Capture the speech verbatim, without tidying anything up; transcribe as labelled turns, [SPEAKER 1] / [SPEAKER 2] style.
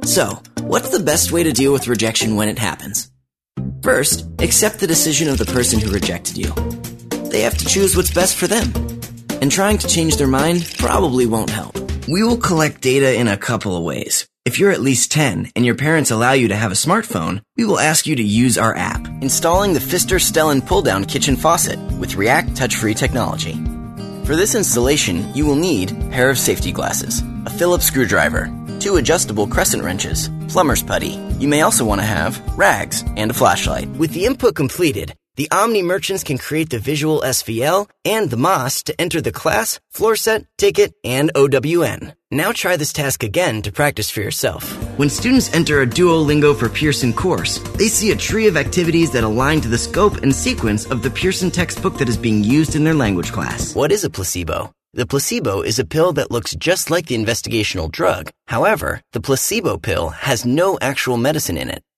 [SPEAKER 1] So, what's the best way to deal with rejection when it happens? First, accept the decision of the person who rejected you. They have to choose what's best for them. And trying to change their mind probably won't help. We will collect data in a couple of ways. If you're at least ten and your parents allow you to have a smartphone, we will ask you to use our app, installing the Pfister Stellan pull-down kitchen faucet with React touch-free technology. For this installation, you will need a pair of safety glasses, a Phillips screwdriver, two adjustable crescent wrenches, plumber's putty. You may also want to have rags and a flashlight. With the input completed, the Omni merchants can create the visual S V L and the M O S to enter the class, floor set, ticket, and O W N. Now try this task again to practice for yourself. When students enter a Duolingo for Pearson course, they see a tree of activities that align to the scope and sequence of the Pearson textbook that is being used in their language class. What is a placebo? The placebo is a pill that looks just like the investigational drug. However, the placebo pill has no actual medicine in it.